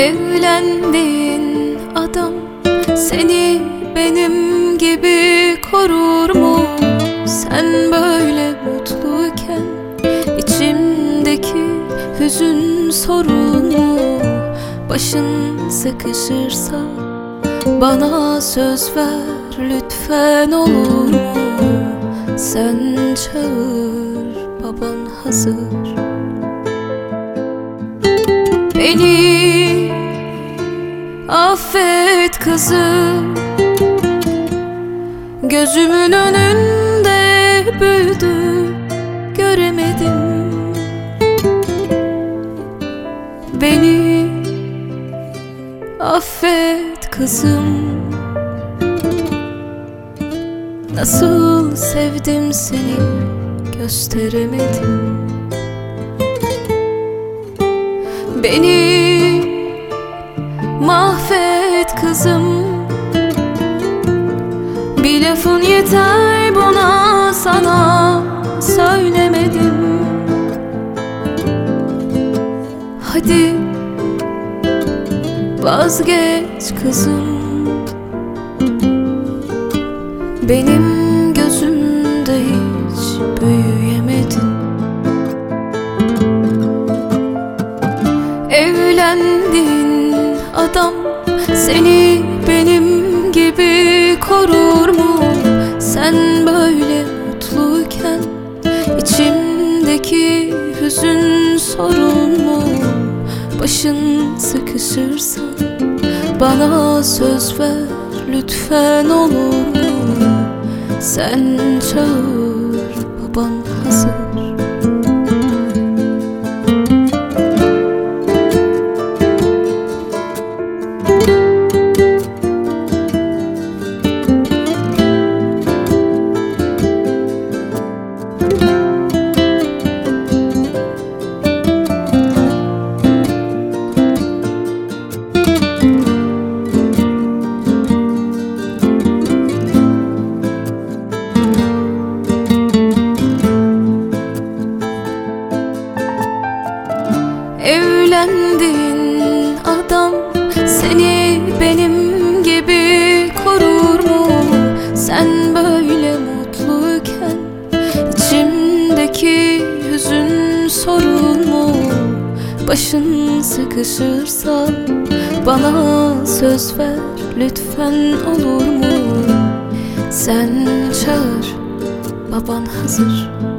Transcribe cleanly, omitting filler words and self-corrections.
Evlendiğin adam seni benim gibi korur mu? Sen böyle mutluyken içimdeki hüzün sorun mu? Başın sıkışırsa bana söz ver lütfen, olur mu? Sen çağır, baban hazır. Beni affet kızım, gözümün önünde büyüdü, göremedim. Beni affet kızım, nasıl sevdim seni gösteremedim. Beni mahvet kızım, bir lafın yeter buna, sana söylemedim. Hadi vazgeç kızım, benim gözümde hiç büyüyemedin. Evlendiğin adam seni benim gibi korur mu? Sen böyle mutluyken içimdeki hüzün sorun mu? Başın sıkışırsa bana söz ver lütfen, olur mu? Sen çağır, baban hazır. Evlendiğin adam seni benim gibi korur mu? Sen böyle mutluyken içimdeki hüzün sorun mu? Başın sıkışırsa bana söz ver lütfen, olur mu? Sen çağır, baban hazır.